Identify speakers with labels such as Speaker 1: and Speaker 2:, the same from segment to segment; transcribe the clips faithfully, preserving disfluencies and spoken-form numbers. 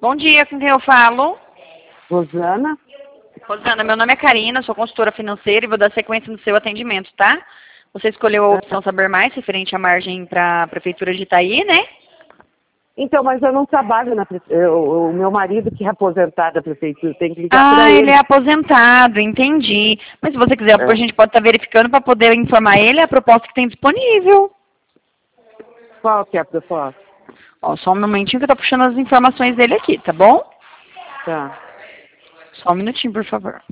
Speaker 1: Bom dia, com quem eu falo?
Speaker 2: Rosana?
Speaker 1: Rosana, meu nome é Karina, sou consultora financeira e vou dar sequência no seu atendimento, tá? Você escolheu a opção Saber Mais, referente à margem para a Prefeitura de Itaí, né?
Speaker 2: Então, mas eu não trabalho na prefeitura. O meu marido, que é aposentado da prefeitura, tem que ligar
Speaker 1: Ah,
Speaker 2: para ele.
Speaker 1: ele é aposentado, entendi. Mas se você quiser,
Speaker 2: É.
Speaker 1: a gente pode estar verificando para poder informar ele a proposta que tem disponível.
Speaker 2: Qual que é a proposta?
Speaker 1: Ó, só um momentinho que eu tô puxando as informações dele aqui, tá bom?
Speaker 2: Tá.
Speaker 1: Só um minutinho, por favor.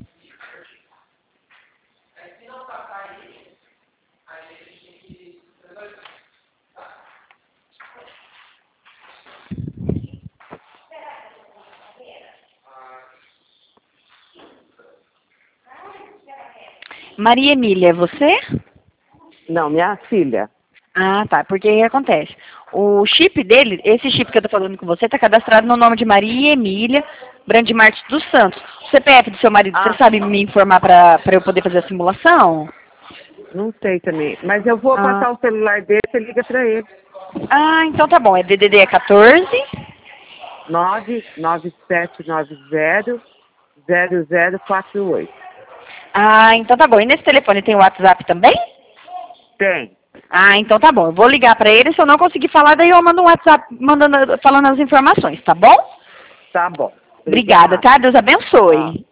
Speaker 1: Maria Emília, é você?
Speaker 2: Não, minha filha.
Speaker 1: Ah, tá. Porque o que acontece? O chip dele, esse chip que eu tô falando com você, tá cadastrado no nome de Maria Emília Brandmart dos Santos. O C P F do seu marido,
Speaker 2: Ah.
Speaker 1: você sabe me informar para eu poder fazer a simulação?
Speaker 2: Não sei também. Mas eu vou
Speaker 1: Ah.
Speaker 2: passar o celular dele, você liga para ele.
Speaker 1: Ah, então tá bom. É D D D quatorze?
Speaker 2: nove nove sete nove zero zero zero quatro oito.
Speaker 1: Ah, então tá bom. E nesse telefone tem o WhatsApp também?
Speaker 2: Tem.
Speaker 1: Ah, então tá bom. Eu vou ligar pra ele. Se eu não conseguir falar, daí eu mando um WhatsApp mandando, falando as informações, tá bom?
Speaker 2: Tá bom.
Speaker 1: Obrigada, tá? Deus abençoe.
Speaker 2: Tá.